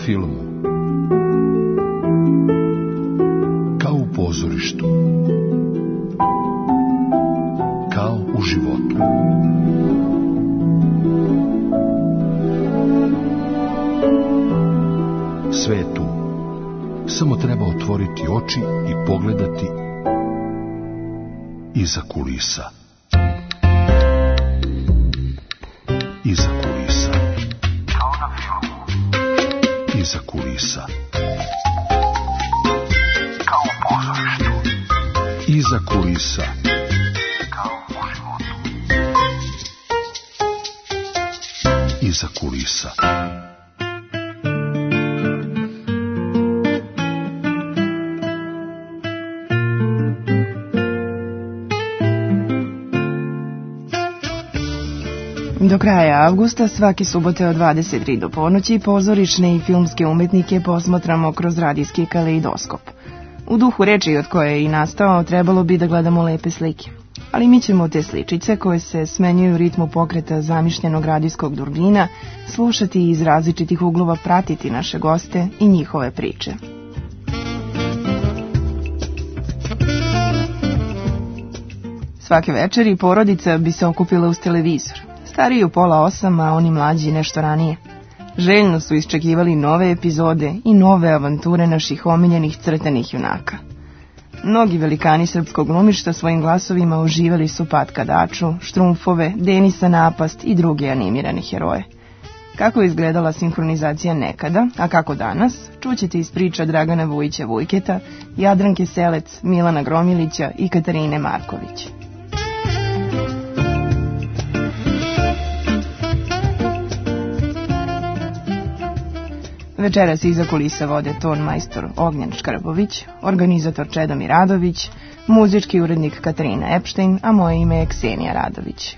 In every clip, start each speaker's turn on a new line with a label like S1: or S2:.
S1: filmu, kao u pozorištu, kao u životu. Sve je tu. Samo treba otvoriti oči i pogledati iza kulisa. Iza kulisa. Kao na filmu. Iza kulisa. Kao u pozorištu. Iza kulisa. Kao u životu. Iza kulisa.
S2: Do kraja avgusta svake subote od 23 do ponoći pozorišne i filmske umetnike posmatramo kroz radijski kaleidoskop. U duhu reči od koje je i nastao trebalo bi da gledamo lepe slike. Ali mi ćemo te sličice koje se smenjuju u ritmu pokreta zamišljenog radijskog durbina slušati i iz različitih uglova pratiti naše goste i njihove priče. Svake večeri porodica bi se okupila uz televizor. Stariji u 7:30, a oni mlađi nešto ranije. Željno su iščekivali nove epizode i nove avanture naših omiljenih crtanih junaka. Mnogi velikani srpskog glumišta svojim glasovima uživali su Patka Daču, Štrumfove, Denisa Napast i druge animirane heroje. Kako je izgledala sinhronizacija nekada, a kako danas, čućete iz priča Dragana Vujića Vujketa, Jadranke Selec, Milana Gromilića i Katarine Marković. Večeras iza kulisa vode ton majstor Ognjen Škrbović, organizator Čedomir Radović, muzički urednik Katarina Epštajn, a moje ime je Ksenija Radović.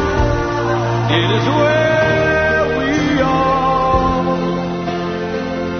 S3: It is where we are.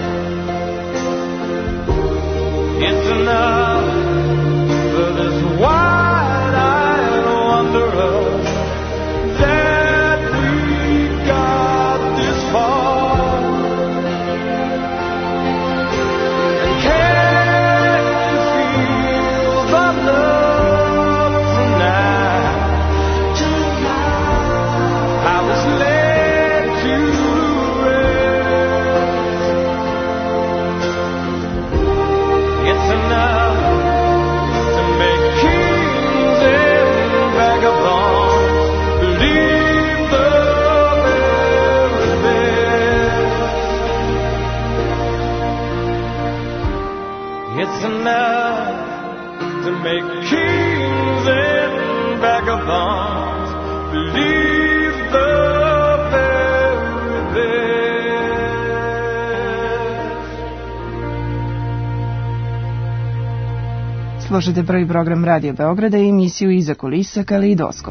S3: to make kings and vagabonds believe the very best.
S2: Slušajte prvi program Radio Beograda i emisiju Iza kulisa Kaleidoskop.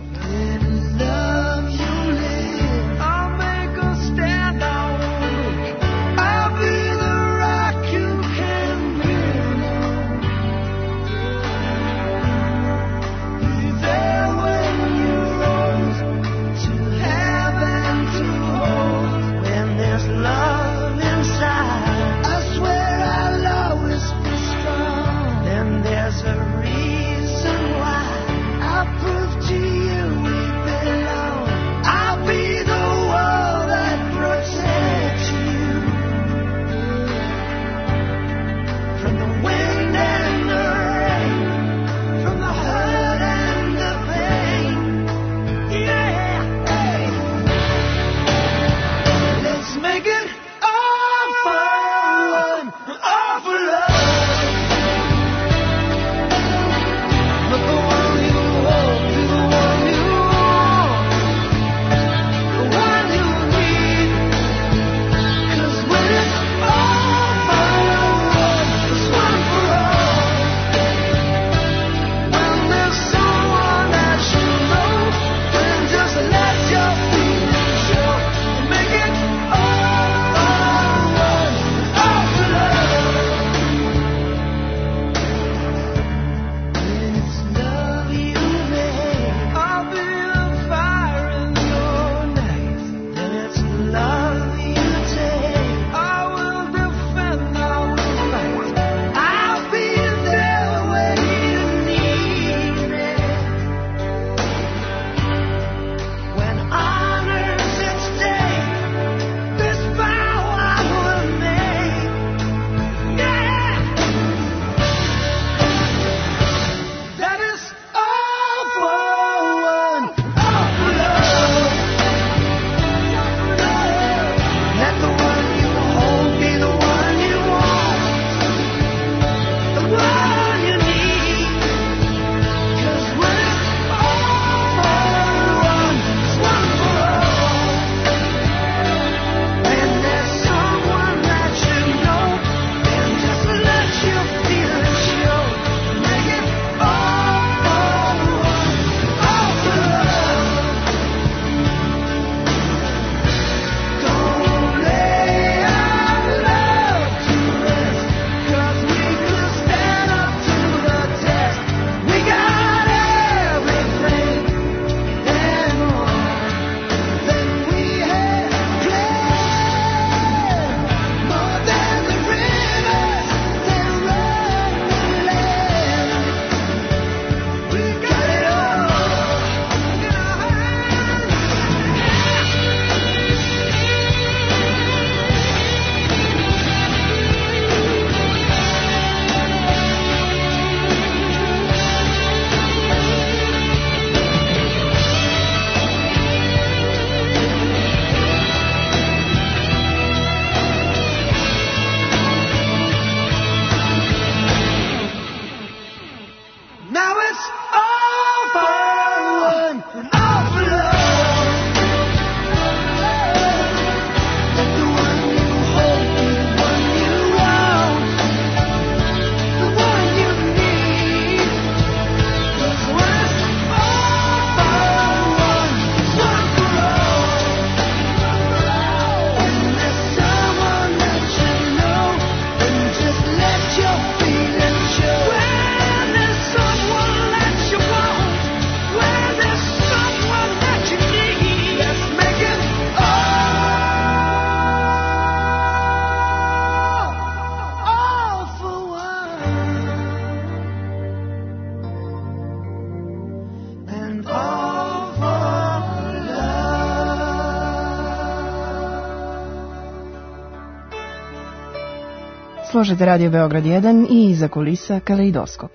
S2: Slušajte Radio Beograd 1 i Iza kulisa Kaleidoskop.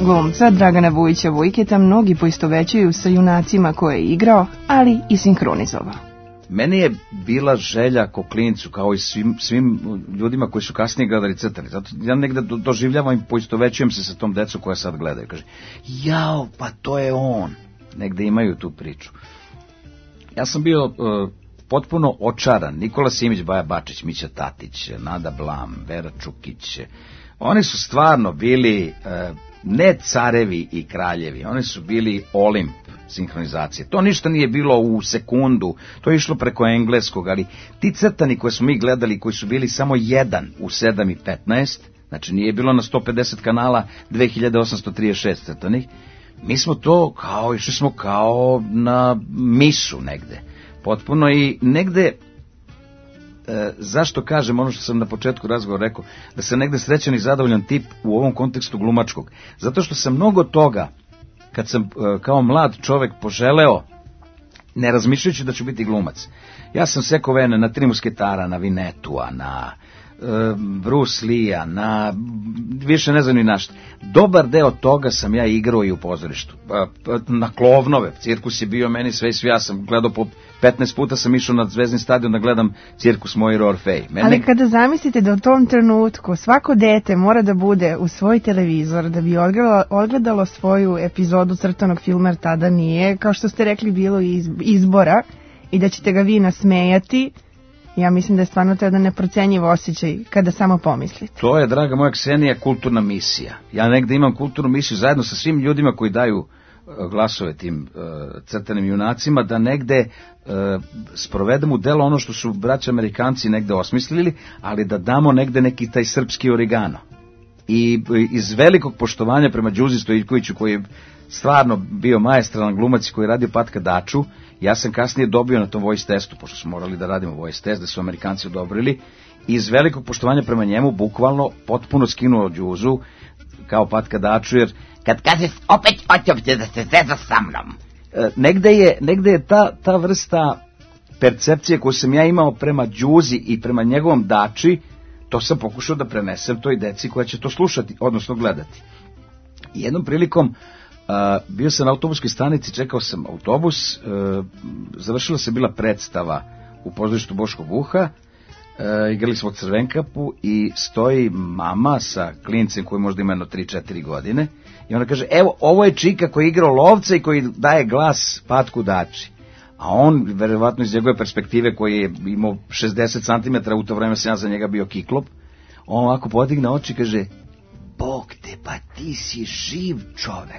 S2: Glumca Dragana Vujića Vujketa mnogi poistovećuju sa junacima koje je igrao, ali i sinkronizovao.
S4: Meni je bila želja ko klincu, kao i svim ljudima koji su kasnije gledali crtani. Zato ja negde doživljavam i poistovećujem se sa tom decom koja sad gledaju. Kaže, jao, pa to je on. Negde imaju tu priču. Ja sam bio potpuno očaran. Nikola Simić, Baja Bačić, Mića Tatić, Nada Blam, Vera Čukić. Oni su stvarno bili ne carevi i kraljevi, oni su bili Olimp sinhronizacije. To ništa nije bilo u sekundu, to je išlo preko engleskog, ali ti crtani koje smo mi gledali, koji su bili samo jedan u 7:15, znači nije bilo na 150 kanala 2836 crtanih, mi smo to išli smo kao na misu negde. Potpuno i negde, zašto kažem ono što sam na početku razgovora rekao, da sam negde srećan i zadovoljan tip u ovom kontekstu glumačkog. Zato što sam mnogo toga, kad sam kao mlad čovek poželeo, ne razmišljajući da ću biti glumac. Ja sam sekao vene na Tri musketara, na Vinetua, na Bruce Lee-a, na više ne znam ni na šta. Dobar deo toga sam ja igrao i u pozorištu. Na Klovnove, cirkus je bio meni sve i sve, ja sam gledao po 15 puta sam išao na Zvezdni stadion da gledam cirkus Moira Orfej.
S2: Ali kada zamislite da u tom trenutku svako dete mora da bude u svoj televizor da bi odgledalo svoju epizodu crtanog filma, jer tada nije, kao što ste rekli, bilo izbora i da ćete ga vi nasmejati, ja mislim da je stvarno to jedan neprocenjiv osjećaj kada samo pomislite.
S4: To je, draga moja Ksenija, kulturna misija. Ja negde imam kulturnu misiju zajedno sa svim ljudima koji daju glasove tim crtanim junacima, da negde sprovedemo u delo ono što su braća Amerikanci negde osmislili, ali da damo negde neki taj srpski origano. I iz velikog poštovanja prema Đuzi Stojkoviću, koji je stvarno bio maestralan glumac koji je radio Patka Daču, ja sam kasnije dobio na tom voice testu, pošto smo morali da radimo voice test, da su Amerikanci odobrili, i iz velikog poštovanja prema njemu bukvalno potpuno skinuo Đuzu kao Daču, jer kad kažeš opet hoćete da se zeza sa mnom. Negde je ta vrsta percepcije koju sam ja imao prema Đuzi i prema njegovom Dači, to sam pokušao da prenesem toj deci koja će to slušati, odnosno gledati. I jednom prilikom bio sam na autobuskoj stanici, čekao sam autobus, završila se bila predstava u pozorištu Boškog Buha, igrali smo Crvenkapu i stoji mama sa klincem koji možda ima jedno 3-4 godine i ona kaže, evo, ovo je čika koji je igrao lovca i koji daje glas Patku Dači. A on, verovatno iz njegove perspektive, koji je imao 60 cm, u to vreme sam ja za njega bio kiklop, on ovako podigne oči i kaže, Bog te, pa ti si živ čovek.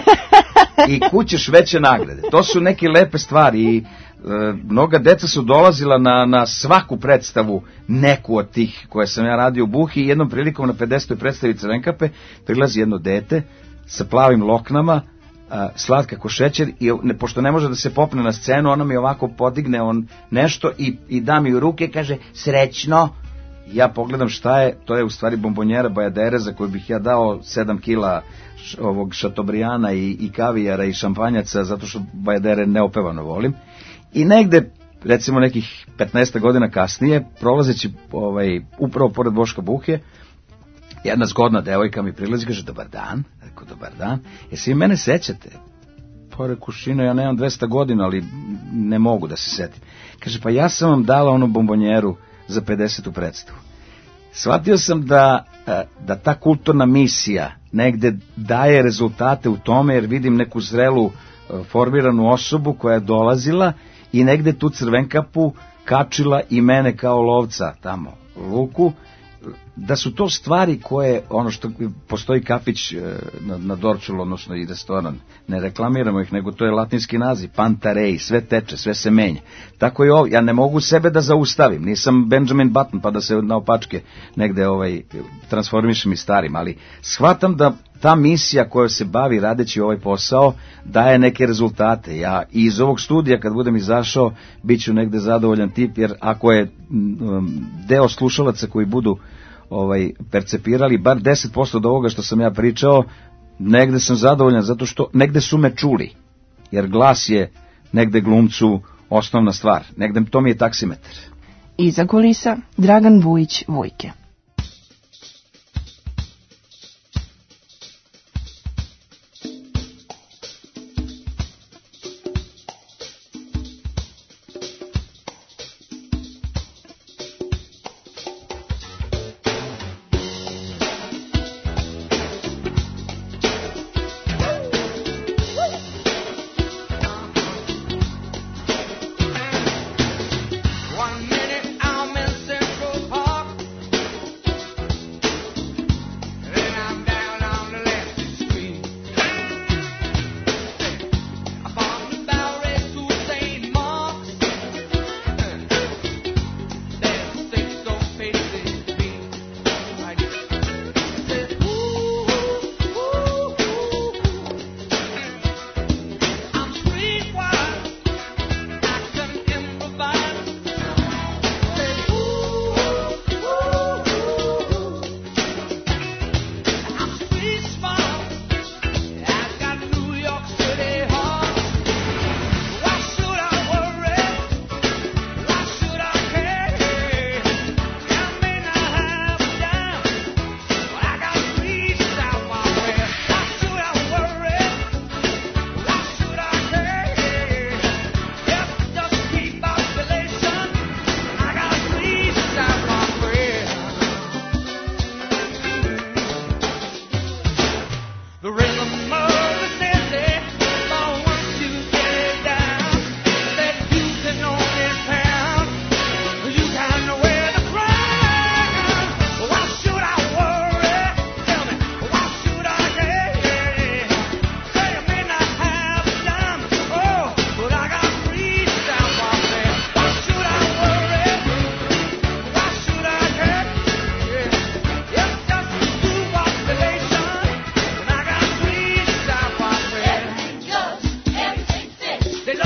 S4: I kućeš veće nagrade. To su neke lepe stvari i mnoga deca su dolazila na svaku predstavu, neku od tih koje sam ja radio u Buhi, i jednom prilikom na 50. predstavi Crvenkape prilazi jedno dete sa plavim loknama, slatka ko šećer, i pošto ne može da se popne na scenu, ona mi ovako podigne nešto i da mi u ruke, kaže, srećno. Ja pogledam šta je, to je u stvari bombonjera Bajadere, za koju bih ja dao 7 kila ovog šatobrijana i kavijara i šampanjaca, zato što Bajadere neopevano volim. I negde, recimo nekih 15 godina kasnije, prolazeći upravo pored Boška Buhe, jedna zgodna devojka mi prilazi, kaže, dobar dan. Rekao, dobar dan. Jesi vi mene sećate? Pa reku, šino, ja nemam 200 godina, ali ne mogu da se setim. Kaže, pa ja sam vam dala onu bombonjeru za 50. predstavu. Shvatio sam da ta kulturna misija negde daje rezultate u tome, jer vidim neku zrelu formiranu osobu koja je dolazila i negde tu Crvenkapu kačila i mene kao lovca tamo Luku, da su to stvari koje, ono što postoji kafić na Dorčulu, odnosno i restoran, ne reklamiramo ih, nego to je latinski naziv, Pantarei, sve teče, sve se menja. Tako i ovo, ja ne mogu sebe da zaustavim, nisam Benjamin Button pa da se na opačke negde transformišem i starim, ali shvatam da ta misija koja se bavi radeći ovaj posao daje neke rezultate. Ja i iz ovog studija kad budem izašao bit ću negde zadovoljan tip, jer ako je deo slušalaca koji budu percepirali bar 10% od ovoga što sam ja pričao, negde sam zadovoljan, zato što negde su me čuli, jer glas je negde glumcu osnovna stvar, negde to mi je taksimetar.
S2: Iza kulisa Dragan Vujić Vujke.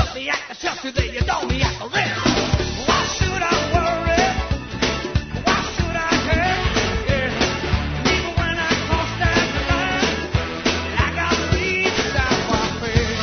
S3: love me, I can trust you, that you know me, I can rest. Why should I worry? Why should I care? Yeah. Even when I cross that line, I got to reach out my face.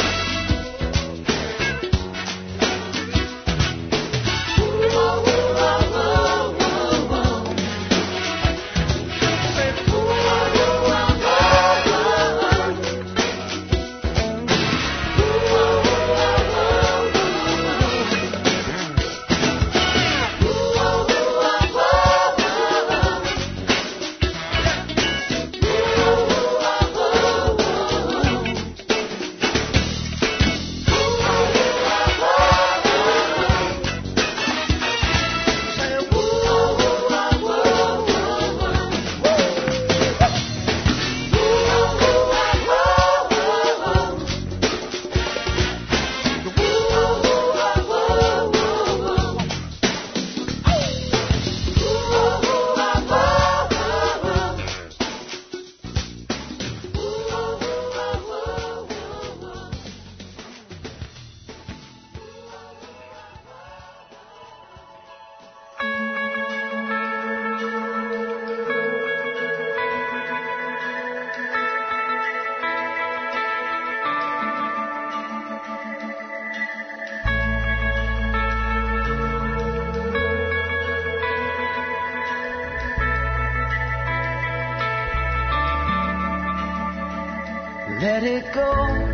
S5: Let it go.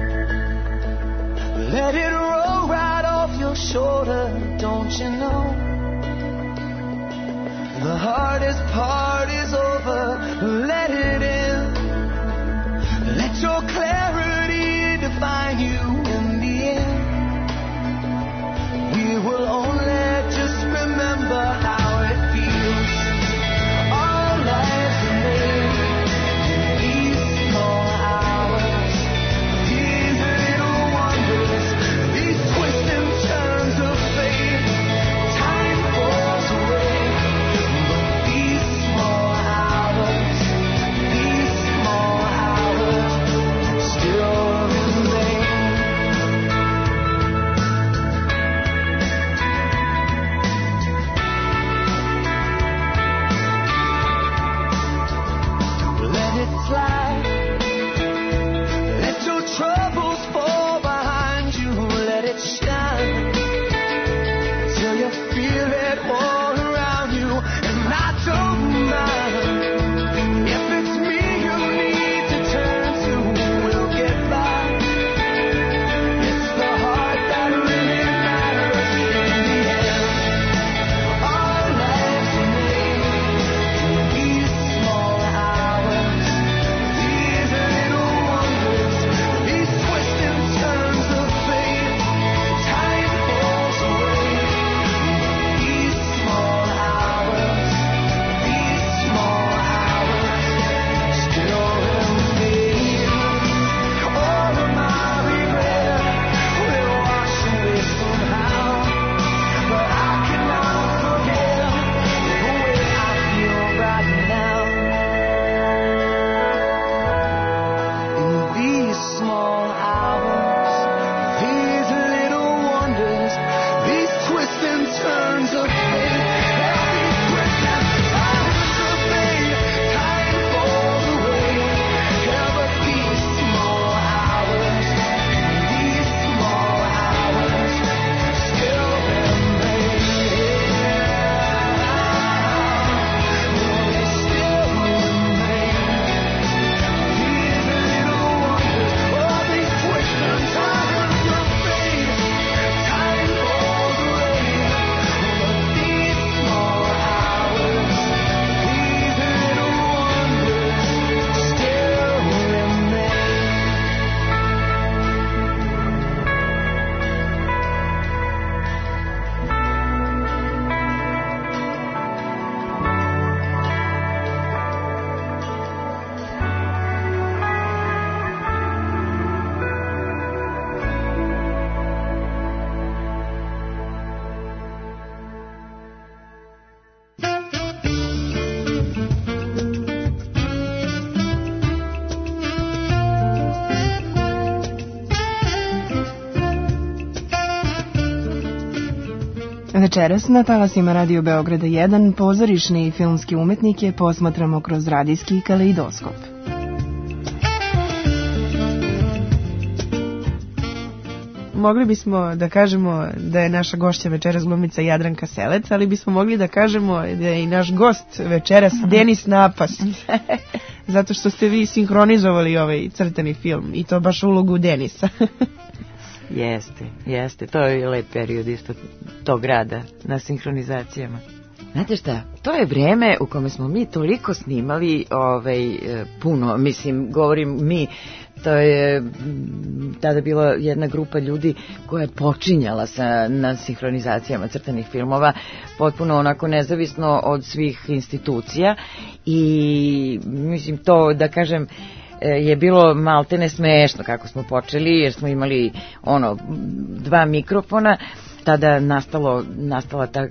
S5: Let it roll right off your shoulder, don't you know? The hardest part is over. Let it in. Let your clarity define you in the end. We will only just remember how it feels. Our lives are made in these small hours. These little wonders, these twists and turns of fate. Time falls away, but these small hours
S2: Večeras na talasima Radio Beograda 1 pozorišne i filmske umetnike posmatramo kroz radijski kaleidoskop. Mogli bismo da kažemo da je naša gošća večeras glumica Jadranka Selec, ali bismo mogli da kažemo da je i naš gost večeras Denis Napas. Zato što ste vi sinhronizovali ovaj crtani film i to baš ulogu Denisa.
S6: Jeste, to je lep period isto tog rada na sinhronizacijama. Znate šta, to je vreme u kome smo mi toliko snimali puno, mislim, govorim mi, to je tada bila jedna grupa ljudi koja je počinjala na sinhronizacijama crtanih filmova, potpuno onako nezavisno od svih institucija i mislim to da kažem je bilo maltene smešno kako smo počeli jer smo imali 2 mikrofona. Tada nastala ta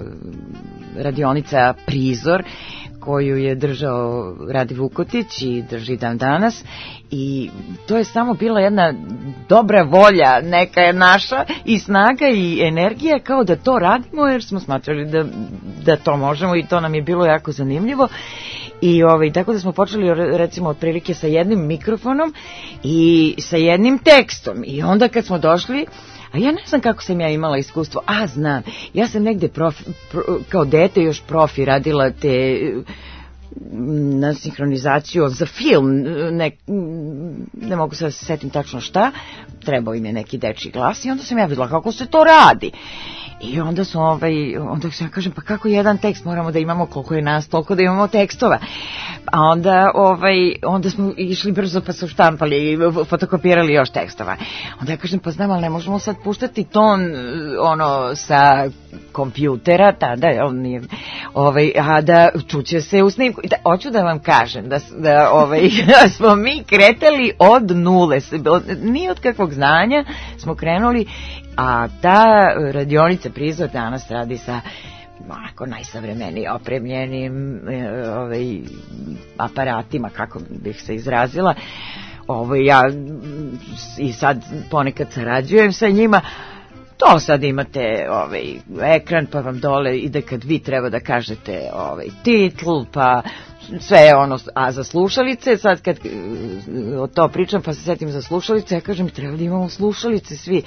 S6: radionica Prizor koju je držao Radi Vukotić i drži dan danas i to je samo bila jedna dobra volja, neka je naša i snaga i energija kao da to radimo jer smo smatrali da to možemo i to nam je bilo jako zanimljivo. I tako da smo počeli recimo otprilike sa jednim mikrofonom i sa jednim tekstom i onda kad smo došli, a ja ne znam kako sam ja imala iskustvo, znam, ja sam negde kao dete još profi radila te na sinhronizaciju za film, ne mogu sad se setim tačno šta, trebao im je neki dečji glas i onda sam ja videla kako se to radi. I onda su onda ja kažem pa kako jedan tekst moramo da imamo, koliko je nas toliko da imamo tekstova. A onda smo išli brzo pa su štampali i fotokopirali još tekstova. Onda ja kažem pa znam, ali ne možemo sad puštati ton sa kompjutera tada, a da čuće se u snimku. Hoću da vam kažem da smo mi kretali od nule, ni od kakvog znanja smo krenuli. A ta radionica Prizor danas radi sa onako najsavremenije opremljenim aparatima, kako bih se izrazila. Ja i sad ponekad sarađujem sa njima. To sad imate ekran pa vam dole ide kad vi treba da kažete titl pa sve a za slušalice, sad kad o to pričam pa se setim za slušalice, ja kažem treba da imamo slušalice svi.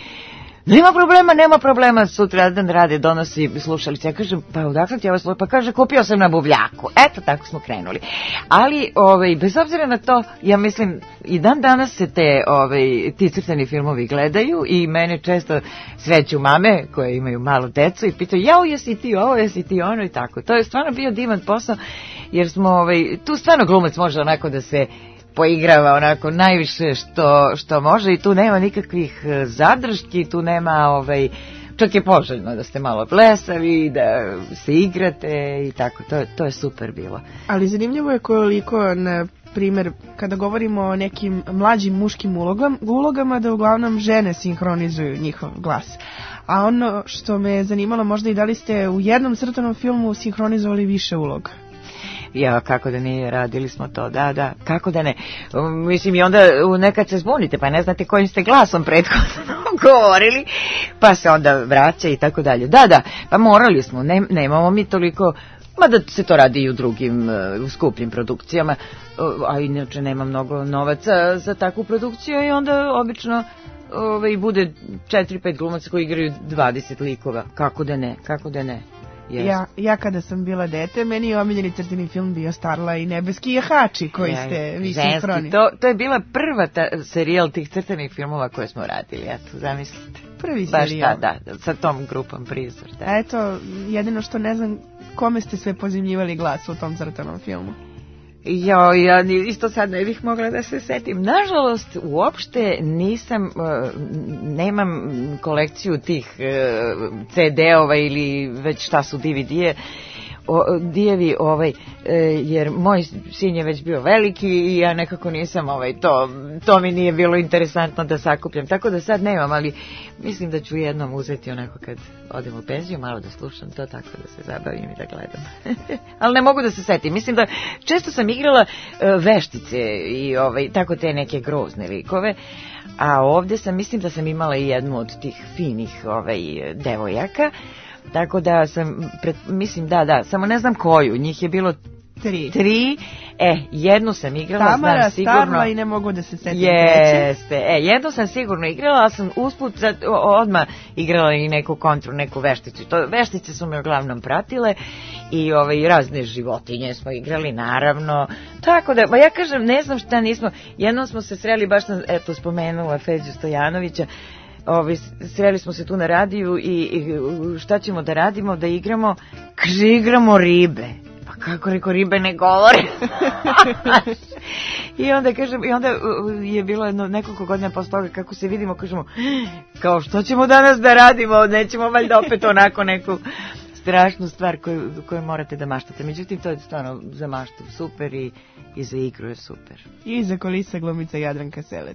S6: Nema problema, sutra dan rade, donosi slušalice. Ja kažem, pa odakle ti ovo slušalice? Pa kaže, kupio sam na buvljaku. Eto, tako smo krenuli. Ali, bez obzira na to, ja mislim, i dan danas se ti crtani filmovi gledaju i mene često sreću mame koje imaju malu decu i pitaju, jao, jesi ti ovo, jesi ti ono i tako. To je stvarno bio divan posao, jer smo, tu stvarno glumac može onako da se poigrava onako najviše što može i tu nema nikakvih zadrški, tu nema čak je poželjno da ste malo blesavi, da se igrate i tako, to je super bilo. Ali zanimljivo je koliko, na primjer, kada govorimo o nekim mlađim muškim ulogama, da uglavnom žene sinhronizuju njihov glas. A ono što me zanimalo možda i da li ste u jednom crtanom filmu sinhronizovali više uloga? Ja, kako da nije, radili smo to, da, kako da ne. Mislim, i onda nekad se zbunite, pa ne znate kojim ste glasom prethodno govorili, pa se onda vraća i tako dalje. Da, pa morali smo, nemamo mi toliko, mada se to radi i u drugim skupljim produkcijama, a inače nema mnogo novaca za takvu produkciju i onda obično bude 4-5 glumaca koji igraju 20 likova, kako da ne. Yes. Ja kada sam bila dete, meni je omiljeni crteni film bio Starla i nebeski jahači koji ste vi sinhroni. To je bila prva serijal tih crtenih filmova koje smo radili, eto, zamislite. Prvi serijal. Da, sa tom grupom Prizor. Da. Eto, jedino što ne znam kome ste sve pozemljivali glas u tom crtanom filmu. Ja isto sad ne bih mogla da se setim. Nažalost, uopšte nemam kolekciju tih CD-ova ili već šta su DVD-e. Dijevi, jer moj sin je već bio veliki i ja nekako nisam, to mi nije bilo interesantno da sakupljam, tako da sad nemam, ali mislim da ću jednom uzeti onako kad odem u penziju, malo da slušam to, tako da se zabavim i da gledam. Ali ne mogu da se setim, mislim da često sam igrala veštice i tako te neke grozne likove, a ovdje mislim da sam imala i jednu od tih finih devojaka, Tako da sam, mislim da, samo ne znam koju, njih je bilo 3. Jednu sam igrala,
S2: Tamara,
S6: znam sigurno.
S2: Starla i ne mogu da se setim treće.
S6: Jeste, jednu sam sigurno igrala, ali sam usput odmah igrala i neku kontru, neku vešticu. Veštice su me uglavnom pratile i razne životinje smo igrali, naravno. Tako da, ja kažem, ne znam šta nismo, jednom smo se sreli, baš sam, spomenula Feđu Stojanovića, sreli smo se tu na radiju i šta ćemo da radimo, da igramo, kaže, igramo ribe. Pa kako, reko, ribe ne govore. I onda je bilo nekoliko godina posle toga kako se vidimo, kažemo, kao što ćemo danas da radimo, nećemo valjda opet onako neku strašnu stvar koju morate da maštate. Međutim, to je stvarno za maštu super i za igru je super.
S2: I za kulisa glumica Jadranka Selec.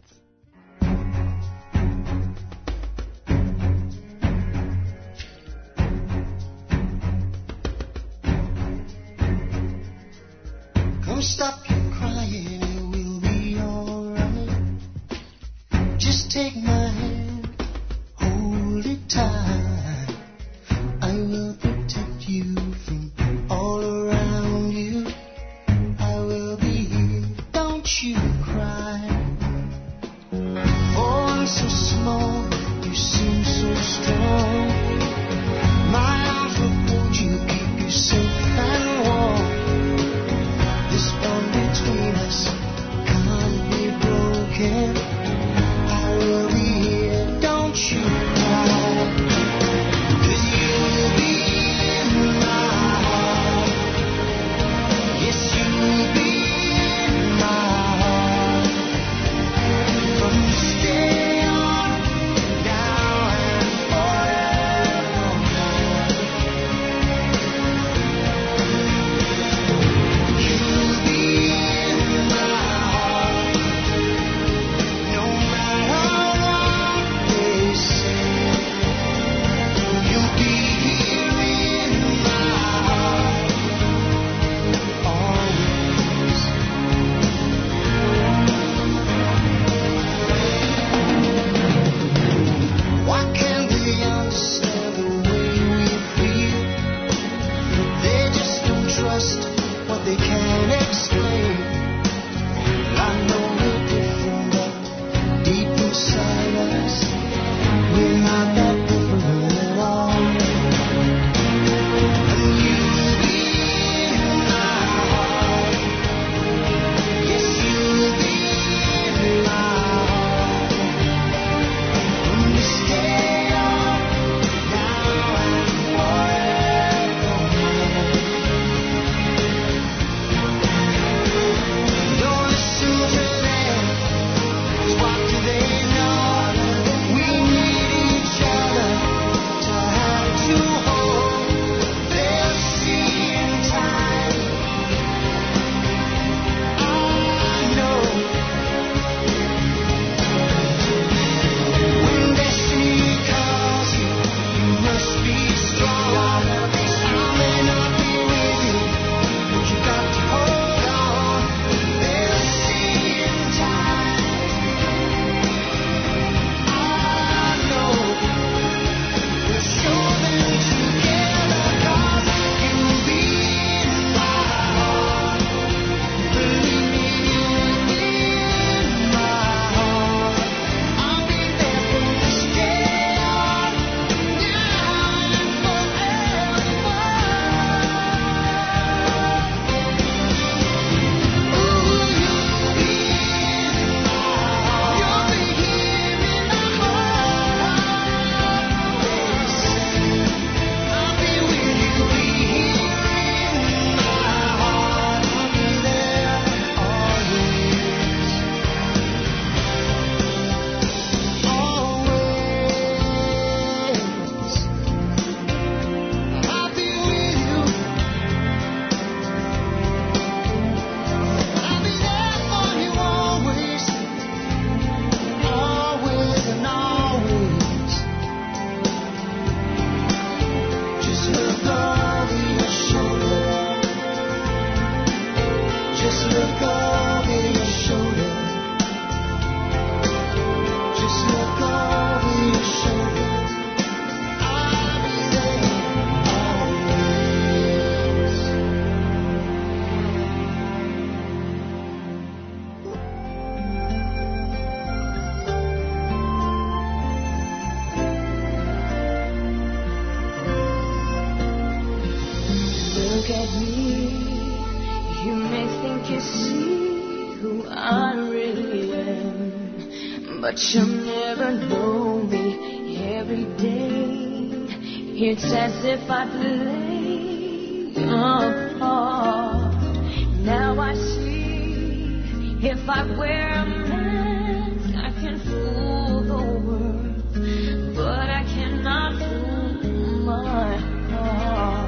S5: Come stop your crying, it will be alright. Just take my hand, hold it tight. I will protect you from all around you. I will be here, don't you cry. Oh, so small, you seem so strong. My arms will hold you, keep you safe and warm. This bond between us can't be broken. I will be
S7: at me, you may think you see who I really am, but you'll never know me every day. It's as if I play a part. Now I see, if I wear a mask, I can fool the world, but I cannot fool my heart.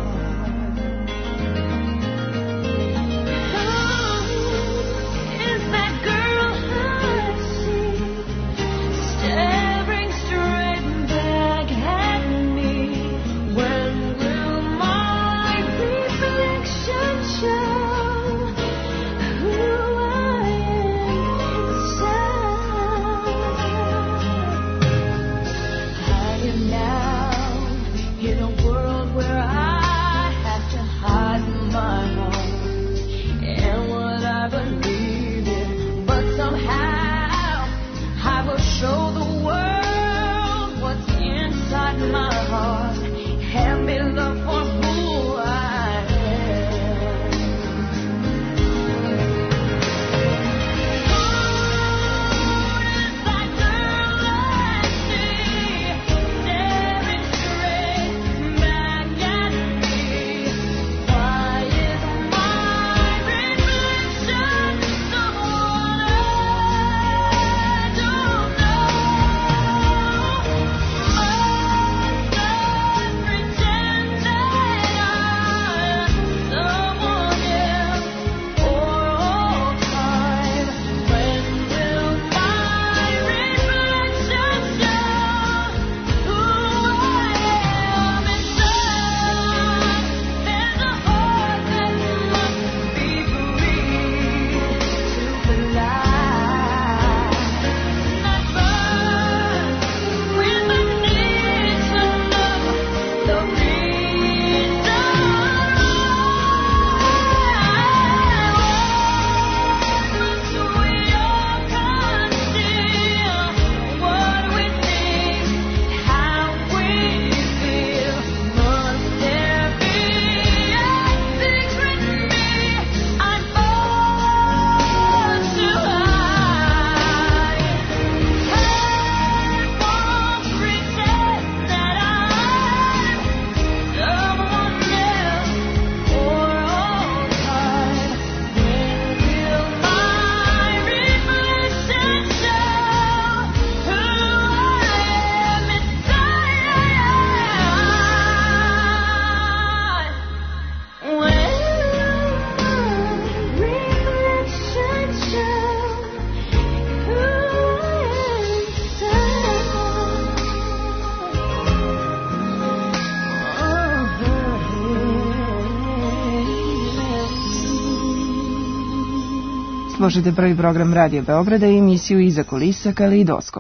S7: Show the world what's inside my heart. Hand me love for who I am. Who is that girl I see staring straight back at me? Why is my reflection someone I don't know?
S2: Slušajte prvi program Radio Beograda i emisiju Iza kulisa Kaleidoskop.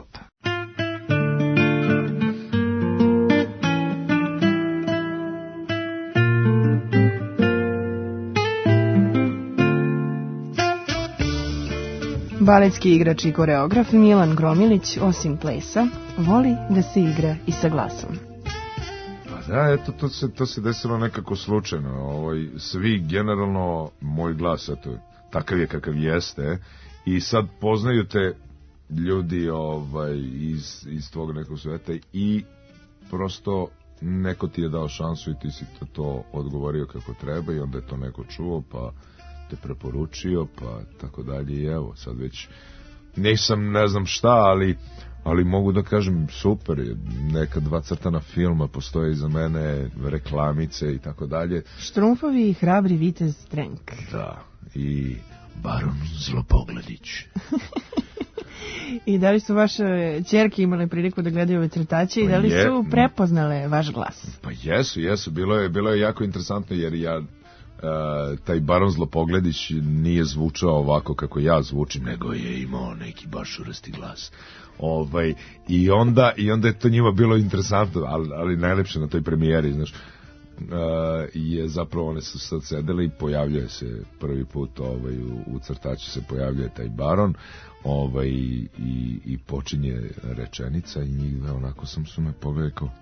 S2: Baletski igrač i koreograf Milan Gromilić, osim plesa, voli da se igra i sa glasom.
S8: Pa da, eto, to se desilo nekako slučajno. Svi, generalno, moj glas, eto, takav je kakav jeste, i sad poznaju te ljudi iz tvog nekog sveta i prosto neko ti je dao šansu i ti si to odgovorio kako treba i onda je to neko čuo pa te preporučio pa tako dalje i evo sad već nisam ne znam šta, ali mogu da kažem super je, neka 2 crtana filma postoje iza mene, reklamice i tako dalje.
S2: Štrumfovi i hrabri vitez Trenk.
S8: Da, i Baron Zlopogledić.
S2: I da li su vaše ćerke imale priliku da gledaju ove crtače i da li su prepoznale vaš glas?
S8: Pa jesu, bilo je jako interesantno jer ja taj Baron Zlopogledić nije zvučao ovako kako ja zvučim, nego je imao neki baš urasti glas. I onda je to njima bilo interesantno, ali najlepše na toj premijeri, znaš, je zapravo one su sad sedele i pojavljuje se prvi put u crtaču se pojavljuje taj Baron i počinje rečenica i njih onako sam su me pogledali kao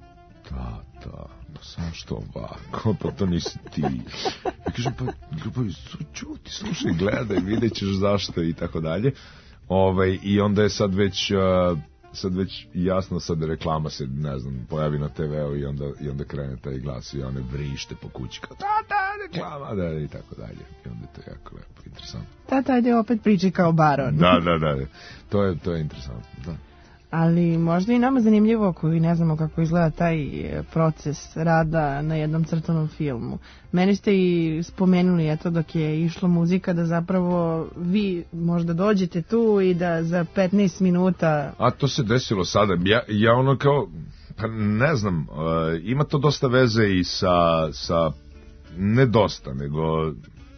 S8: tata, zašto ovako, pa to nisi ti. Ja kažem, pa ljubav, čuti, slušaj, gledaj, vidjet ćeš zašto i tako dalje. I onda je sad već jasno, sad reklama se, ne znam, pojavi na TV-u i onda krene taj glas i one vrište po kući kao tata, reklama, da, i tako dalje. I onda je to jako lepo, interesantno.
S2: Tata, ajde opet priči kao baron.
S8: Da. To je interesantno, da.
S2: Ali možda i nama zanimljivo koji ne znamo kako izgleda taj proces rada na jednom crtanom filmu. Meni ste i spomenuli, eto, dok je išla muzika, da zapravo vi možda dođete tu i da za 15 minuta...
S8: A to se desilo sada. Ja ono kao, pa ne znam, ima to dosta veze i sa ne dosta, nego...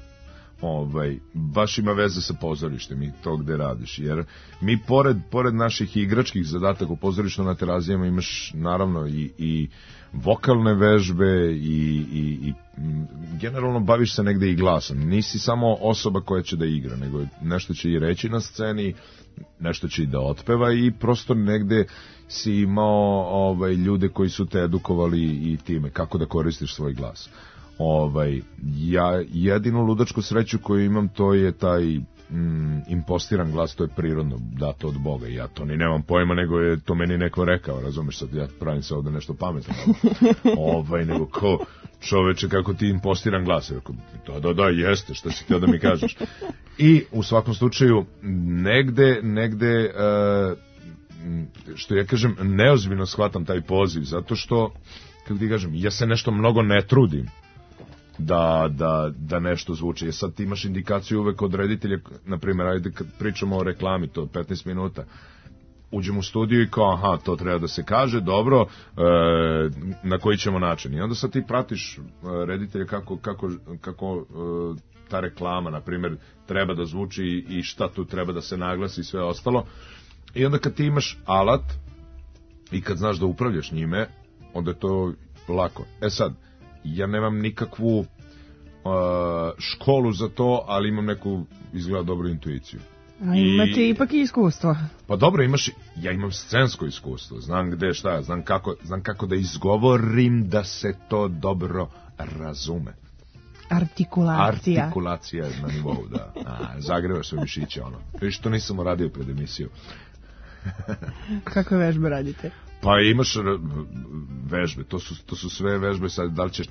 S8: baš ima veze sa pozorištem i to gde radiš, jer mi pored naših igračkih zadataka u pozorištu na Terazijama imaš naravno i vokalne vežbe i generalno baviš se negde i glasom, nisi samo osoba koja će da igra, nego nešto će i reći na sceni, nešto će i da otpeva i prosto negde si imao ljude koji su te edukovali i time kako da koristiš svoj glas. Ja jedinu ludačku sreću koju imam, to je taj impostiran glas, to je prirodno dato od Boga. Ja to ni nemam pojma, nego je to meni neko rekao, razumeš, sad ja pravim se ovde nešto pametno. Nego ko, čoveče, kako ti impostiran glas? Rekao, da, jeste, šta si htio da mi kažeš? I u svakom slučaju, negde što ja kažem, neozbiljno shvatam taj poziv, zato što, kako ti kažem, ja se nešto mnogo ne trudim da nešto zvuči. Jer sad ti imaš indikaciju uvek od reditelja, na primjer, ajde kad pričamo o reklami, to 15 minuta, uđem u studiju i kao, aha, to treba da se kaže, dobro, na koji ćemo način. I onda sad ti pratiš reditelja kako ta reklama, na primjer, treba da zvuči i šta tu treba da se naglasi i sve ostalo. I onda kad ti imaš alat i kad znaš da upravljaš njime, onda je to lako. Sad, ja nemam nikakvu školu za to, ali imam neku, izgleda, dobru intuiciju.
S2: A imate ipak i iskustvo.
S8: Pa dobro, ja imam scensko iskustvo, znam gde šta, znam kako da izgovorim da se to dobro razume. Artikulacija je na nivou, da. Zagrevaš sve mišiće, ono. Viš, to nisam uradio pred emisiju.
S2: Kakve vežbe radite?
S8: Pa imaš vežbe, to su sve vežbe, sad da li ćeš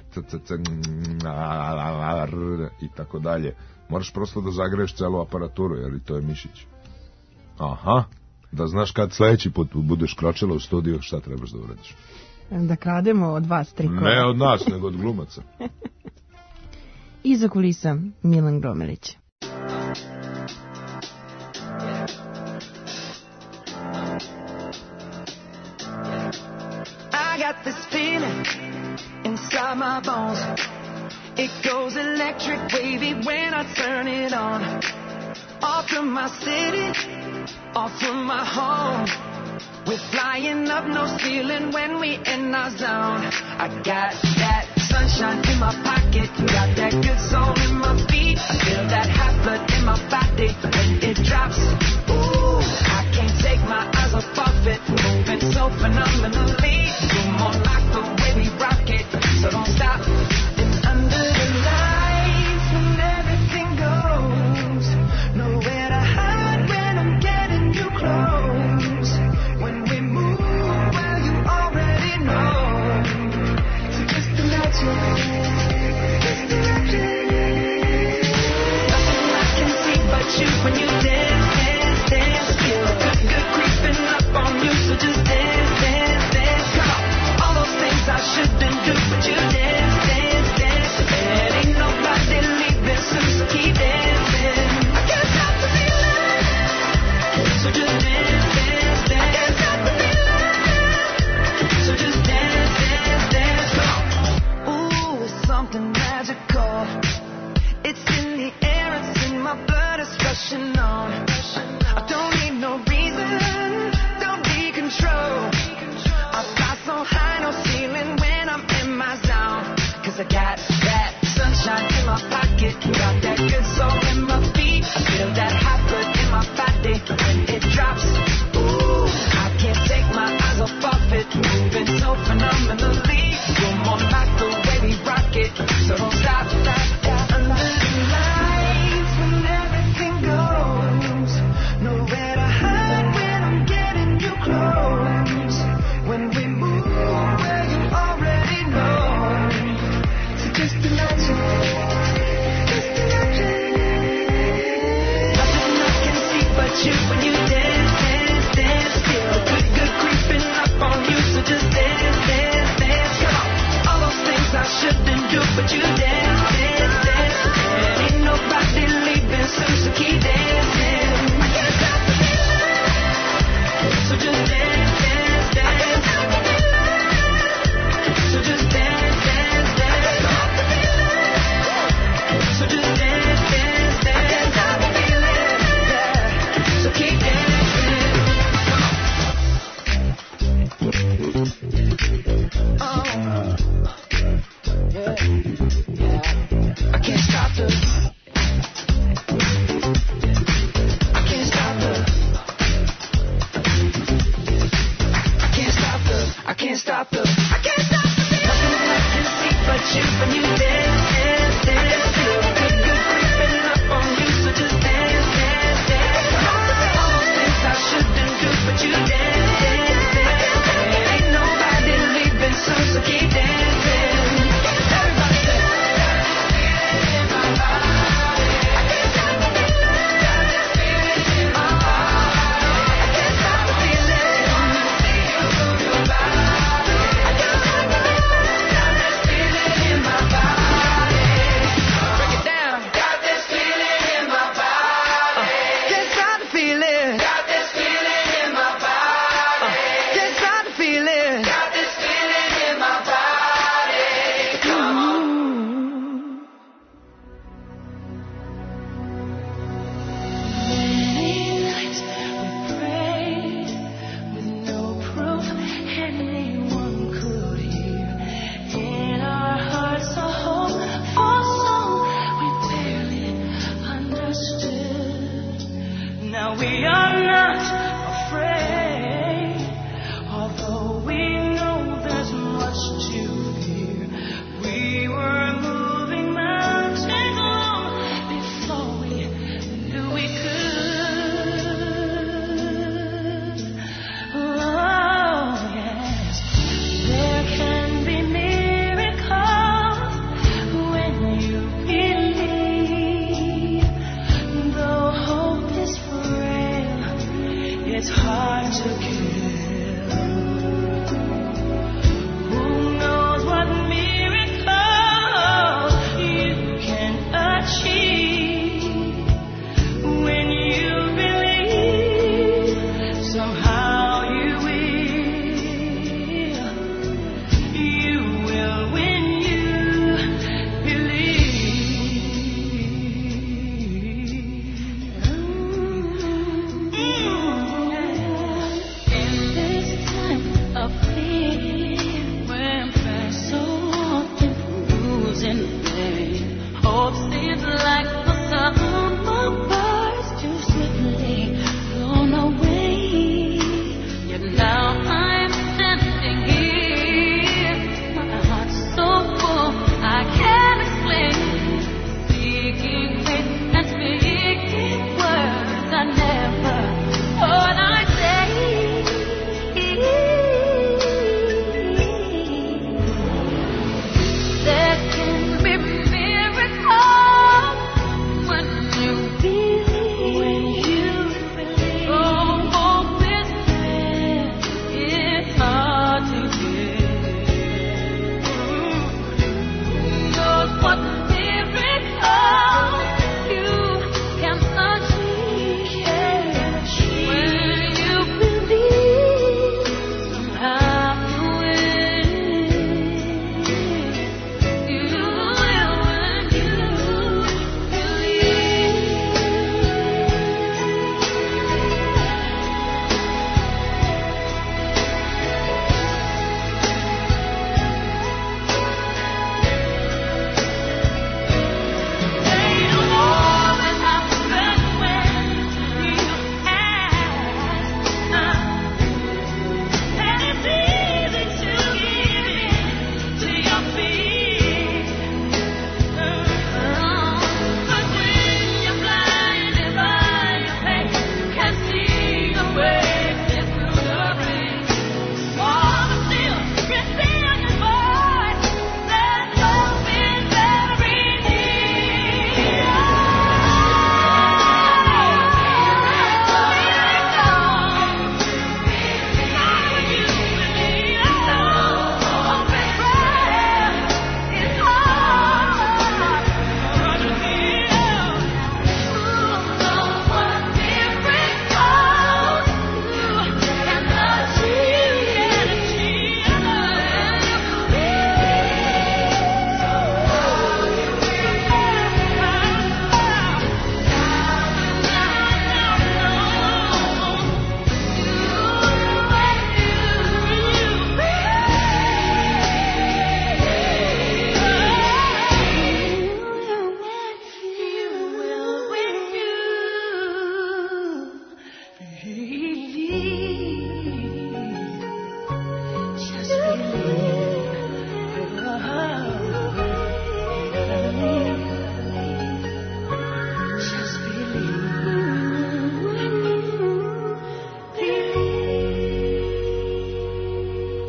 S8: i tako dalje. Moraš prosto da zagreješ celu aparaturu, jer i to je mišić. Aha, da znaš kad sledeći put budeš kročila u studiju, šta trebaš da uradiš?
S2: Da krademo od vas trikove.
S8: Ne od nas, nego od glumaca.
S2: Iza kulisa Milan Gromelić.
S5: I got this feeling inside my bones. It goes electric wavy when I turn it on. Off from my city, off from my home. We're flying up, no ceiling when we in our zone. I got that sunshine in my pocket, got that good soul in my feet. I feel that hot blood in my body when it drops. Ooh, I can't take my eyes off of it, moving so phenomenally. You're more like the way we rock it, so don't stop. It's under the lights when everything goes. Nowhere to hide when I'm getting you close. When we move, well, you already know. So just imagine, just imagine. Nothing I can see but you when you dance, dance, dance. Feel good creeping up on you, so just dance, dance, dance. Come on, all those things I shouldn't do, but you dance, dance, dance. And ain't nobody leaving soon, so keep dancing. I can't stop the feeling, so just dance, dance, dance. I can't stop the feeling, so just dance, dance, dance. Come on. Ooh, it's something magical. It's in the air, it's in my blood, it's rushing on. I don't need no reason, don't be control. I fly so high, no ceiling when I'm in my zone. 'Cause I got that sunshine in my pocket, got that good soul in my feet. I feel that hot blood in my body when it drops. Ooh, I can't take my eyes off of it, moving so phenomenally.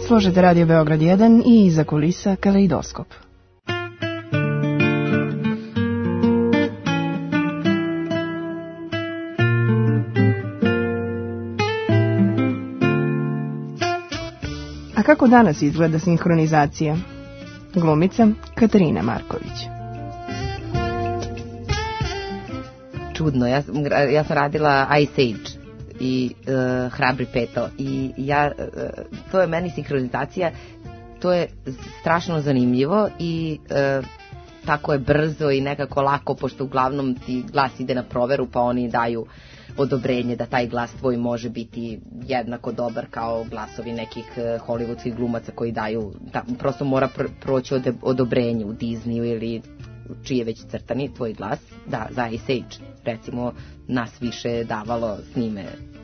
S2: Slušajte Radio Beograd 1 i iza kulisa Kaleidoskop. A kako danas izgleda sinhronizacija? Glumica Katarina Marković.
S9: Čudno, ja sam radila Ice Age i Hrabri peto i to je meni sinhronizacija, to je strašno zanimljivo i tako je brzo i nekako lako, pošto uglavnom ti glas ide na proveru pa oni daju odobrenje da taj glas tvoj može biti jednako dobar kao glasovi nekih hollywoodskih glumaca koji daju, prosto mora proći odobrenje u Disneyu ili čiji je već crtani tvoj glas, da, za Ice Age, recimo, nas više davalo snime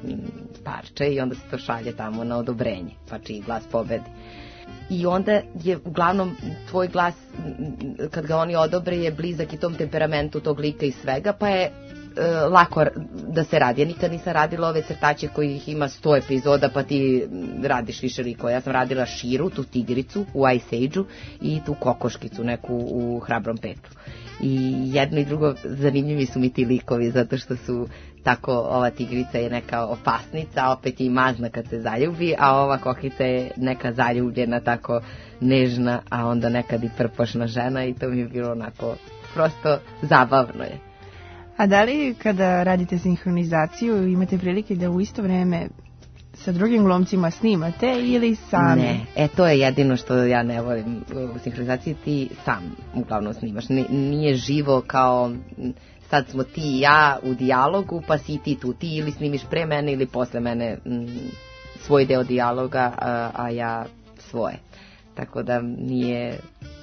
S9: parče i onda se to šalje tamo na odobrenje, pa čiji glas pobedi. I onda je uglavnom tvoj glas, kad ga oni odobre, je blizak i tom temperamentu tog lika i svega, pa je lako da se radi. Ja nikad nisam radila ove crtače kojih ima 100 epizoda pa ti radiš više likova. Ja sam radila Širu, tu tigricu u Ice Age-u i tu kokoškicu neku u Hrabrom petu. I jedno i drugo zanimljivi su mi ti likovi zato što su tako, ova tigrica je neka opasnica, opet je i mazna kad se zaljubi, a ova kokica je neka zaljubljena, tako nežna, a onda nekad i prpošna žena i to mi je bilo onako prosto zabavno je.
S2: A da li kada radite sinhronizaciju imate prilike da u isto vreme sa drugim glumcima snimate ili sami?
S9: Ne, to je jedino što ja ne volim u sinhronizaciji, ti sam uglavnom snimaš. Nije živo kao sad smo ti i ja u dijalogu pa si ti tu, ti ili snimiš pre mene ili posle mene svoj deo dijaloga, a ja svoje. Tako da nije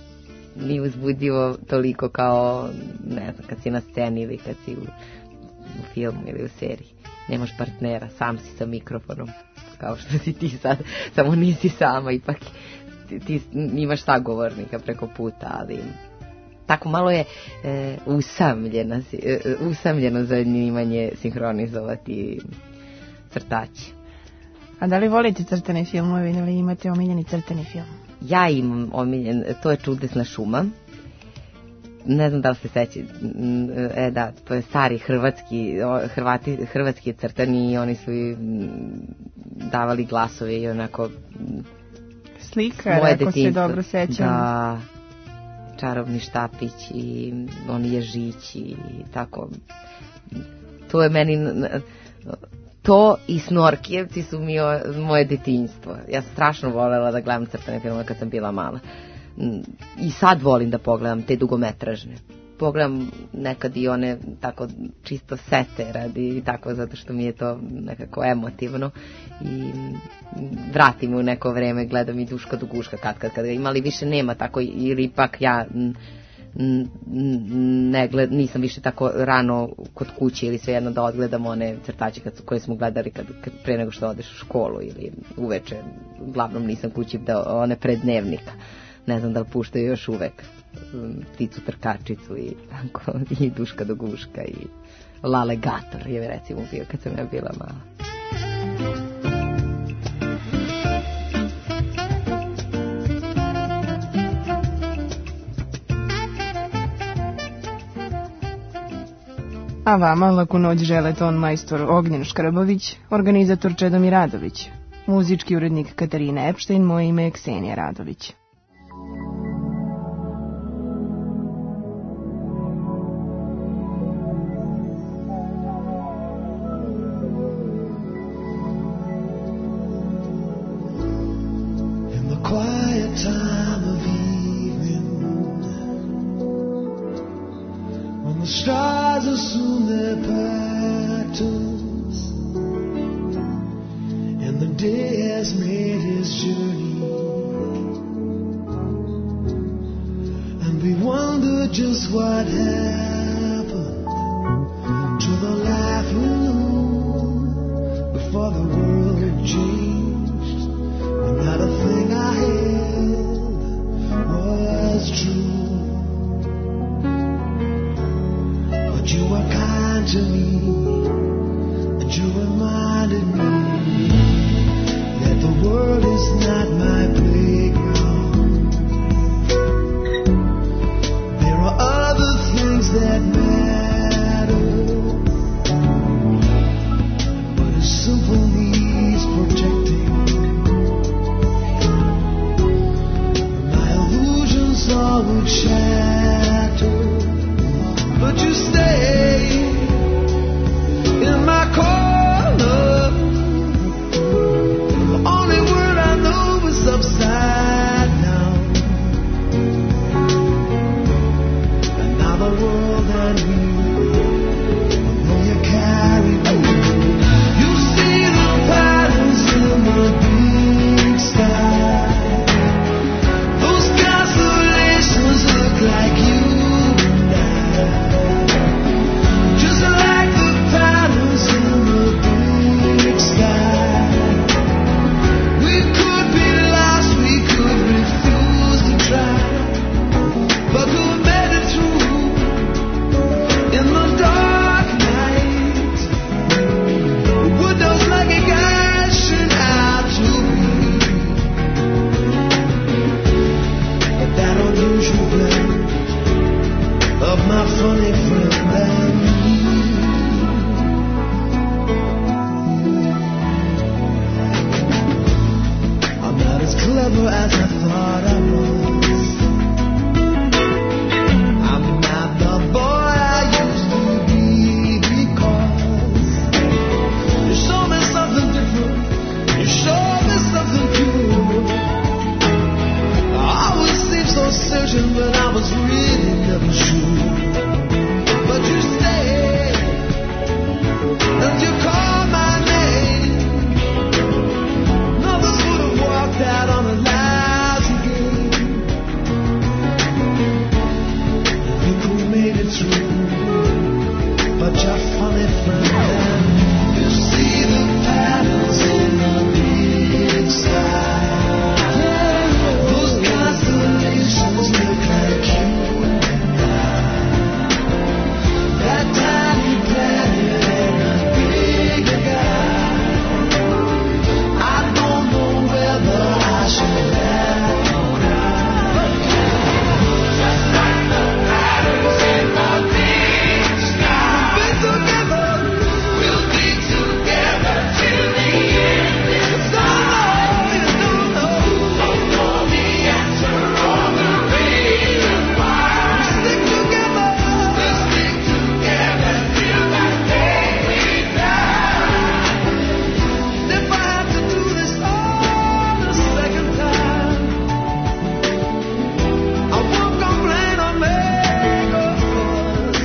S9: uzbudljivo toliko kao, ne znam, kad si na sceni ili kad si u filmu ili u seriji. Nemaš partnera, sam si sa mikrofonom, kao što si ti sad, samo nisi sama, ipak ti imaš sagovornika preko puta, ali tako malo je usamljeno zanimanje sinhronizovati crtači.
S2: A da li volite crtane filmove ili imate omiljeni crtani film?
S9: Ja imam omiljen, to je Čudesna šuma. Ne znam da li se seći, da, to je stari hrvatski crtani i oni su davali glasove i onako
S2: slika, ako se dobro sećam.
S9: Da, Čarobni štapić i oni ježići i tako. To je meni, to i Snorkijevci su mi moje detinjstvo. Ja sam strašno voljela da gledam crtane filmove kad sam bila mala. I sad volim da pogledam te dugometražne. Pogledam nekad i one tako čisto sete radi i tako, zato što mi je to nekako emotivno i vratim u neko vreme, gledam i Duška do guška kad ga imali više nema tako, ili ipak ja nisam više tako rano kod kuće ili svejedno da odgledam one crtače koje smo gledali pre nego što odeš u školu ili uveče, uglavnom nisam kući da one prednevnika. Ne znam da li puštaju još uvek Pticu trkačicu i tako, i Duška do guška i Lalegator je recimo bio kad sam ja bila mala.
S2: A vama laku noć žele ton majstor Ognjen Škrbović, organizator Čedomir Radović, muzički urednik Katarina Epštajn, moje ime je Ksenija Radović.
S5: Quiet time of evening, when the stars assume their patterns, and the day has made his journey, and we wonder just what happened to the life we knew before the world changed, and not a thing I had was true. But you were kind to me, and you reminded me that the world is not my would shatter, but you stay in my corner. The only word I know is upside down, and now the world and you know you carry me. You see the patterns in the big sky. Those constellations look like you and I, just like the patterns in the big sky. We could be lost, we could refuse to try, but who made it through in the dark night? Would those lucky guys turn out to be? But that unusual blend of my funny friend and me. I'm not as clever as I thought I was. I'm not the boy I used to be, because you show me something different, you show me something pure. I always seemed so certain, but I was really never sure. But you stayed, and you called my name. Others would have walked out on a lousy game. Look who made it through, but your funny friend and you see the patterns in the big sky. Those constellations look like you and I. That tiny planet and a bigger guy. I don't know whether I should laugh or cry. Just like the patterns in the big sky. We'll be together. We'll be together till the end is done. You don't know the answer or the reason why. We'll stick together. We'll stick together till that day we die. If I have to do this all a second time, I won't complain or make a fuss.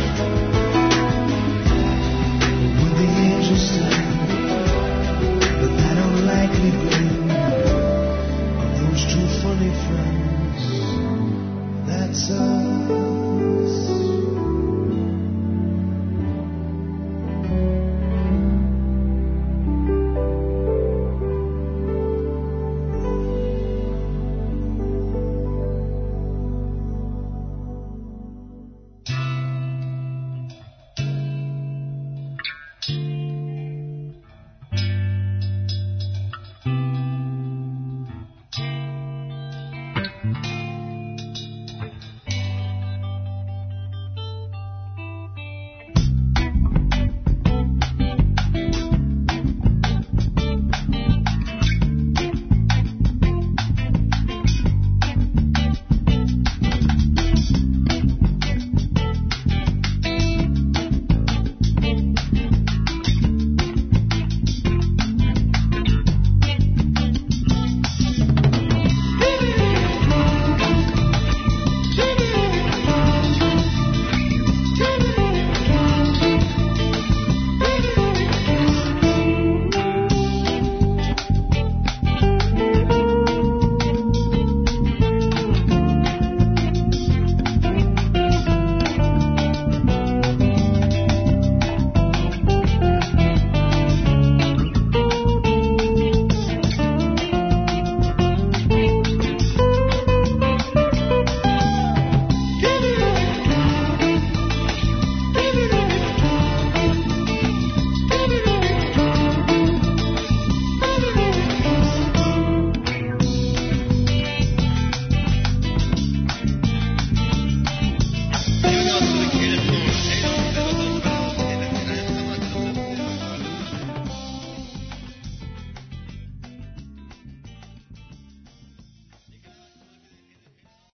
S5: When the angels sing, but that unlikely blend of those two funny friends, that's